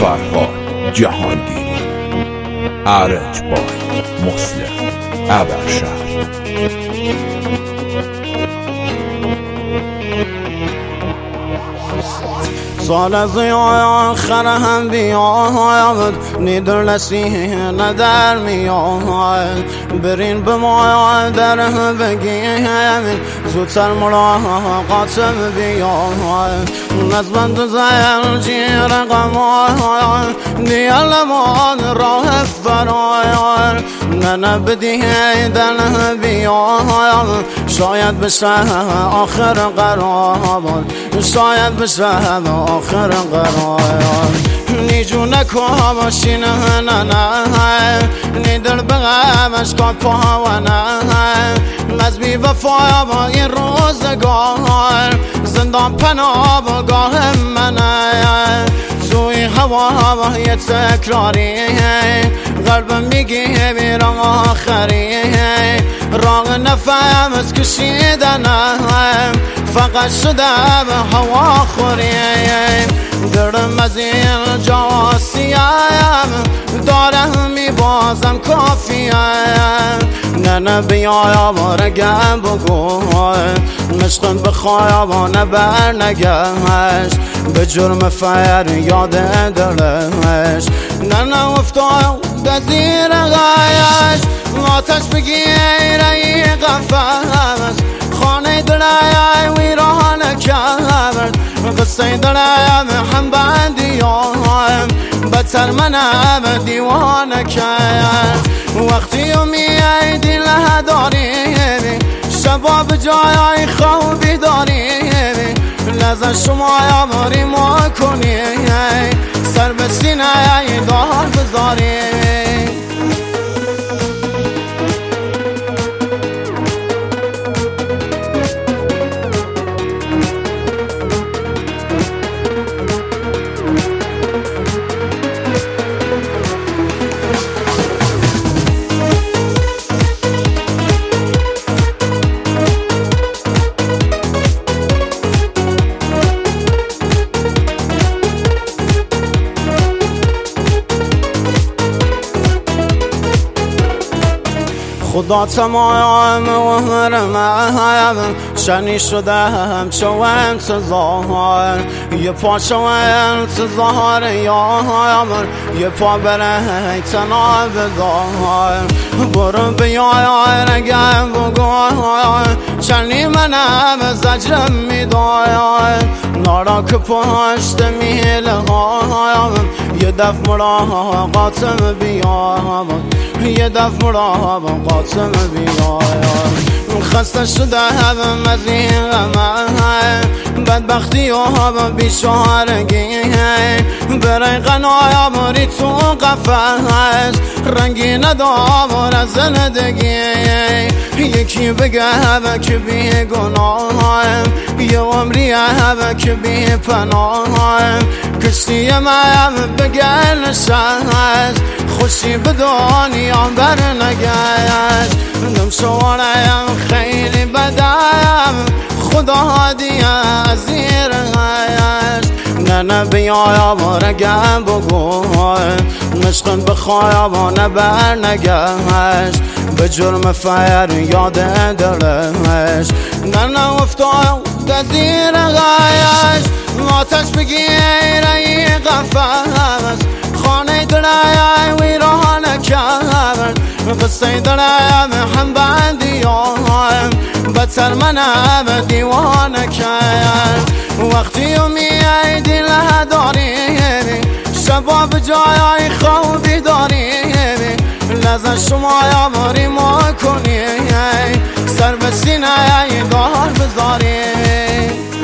فرهاد جهانگیری، ارج بای مسلم ابرشهر. سال از آخر هم بیاید نیدر نسینه در میاید برین به ما در بگیم زودتر ملاقاتم بیاید نزبند زیر جیر قماید نیالمان راه فراید نه بدیدن بیاید شاید بشه آخر قرار، شاید بشه آخر قرار. نیجو نکو باشین نه نه نیدر بغمش کار پاونه مزبی وفایا با این روزگار زندان پناه بگاه منه توی هوا با یه تکراری قلبم میگی بیرم آخری راه نفهم از کشیدنم فقط شده به هوا خوریم درم از این جاسیم دارم میبازم کافیم نه بیایا بارگم بگو مشقن بخوایا با نبر نگهش به جرم فریاد دلش نه افتاد زیر غیش آتش بگیره ای قفص خانه دلای ویران کرد قصه دلای هم بندیام بدتر منم دیوانه کرد وقتی میایدی له داریم شبا به جای خوابی داریم لذا شما یاماری ما کنیم سر به سینه دار بذاریم خدا تمام و حرمم شنی شدم چو انتظار یه پا چو انتظار یامر یه پا برای تناب دار برو بیای رگم بگوی چنی منم زجرم میدای نارا که پشت میله هایم یه دف ملاقاتم بیام یه دف ملاقاتم بیام خسته شده هم از این غمه بدبختی و بیچارگی برای قنایا باری تو قفص رنگی ندار از زندگی یکی بگه که بی گناهم یه عمری که بی پناهم کشتی من بگه نشست خوشی به دنیا بر نگشت دم شوارم خیلی بدم خدا دیگه زیر غیش نه بیایا بارگم بگو مشقن بخوایا با نبر نگهش به جرم فریاد دلش نه افتاد زیر غیش آتش بگیره ای قفص خانه دلای ویران کرد قصه دلم هم بندیام بدتر منم دیوانه کرد وقتی میایدی له داریم شبا به جای خوابی داریم لذا شما یاماری ما کنیم سر به سینه دار بذاریم